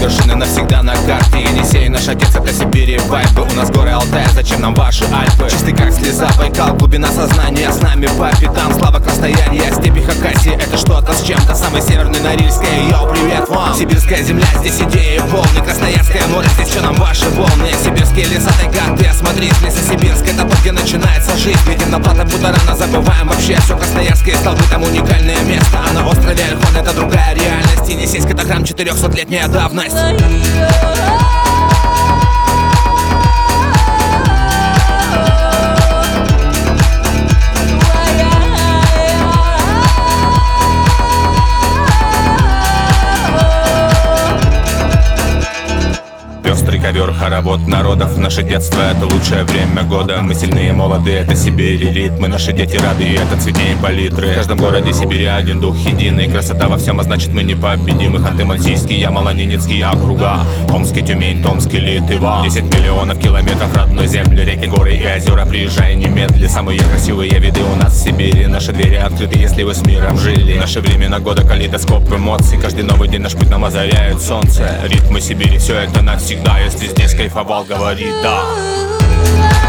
вершины навсегда на карте. Енисей, наш отец, это Сибирь и вайбы. У нас горы Алтая, зачем нам ваши Альпы? Чистый как слеза Байкал, глубина сознания. С нами по пятам, слава Красноярья. Степи Хакасии, это что-то с чем-то. Самый северный Норильская, йоу, привет вам. Сибирская земля, здесь идеи полны. Красноярское море, здесь что нам ваши волны? Сибирские леса, тайга, ты осмотрись. Лесосибирск, это то, где начинается жизнь. Едем на плато Пударана, забываем вообще все. Красноярские столбы, там уникальное место. А на острове Ольхон это другая реальность. Енисейск, это храм 400-летняя давность. Пестрый ковер, хоровод народов. Наше детство — это лучшее время года. Мы сильные, молодые, это Сибирь и ритмы. Наши дети рады, и это цветнее палитры. В каждом городе Сибири один дух единый. Красота во всем, а значит мы непобедимы. Ханты-Мансийский, Ямало-Ненецкий округа. Омский, Тюмень, Томский, Литва. 10 миллионов километров родной земли. Реки, горы и озера, приезжай немедли. Самые красивые виды у нас в Сибири. Наши двери открыты, если вы с миром жили. Наши времена года, калейдоскоп эмоций. Каждый новый день наш путь нам озаряет солнце. Ритмы Сибири, все это навсегда. Если здесь кайфовал, говори да.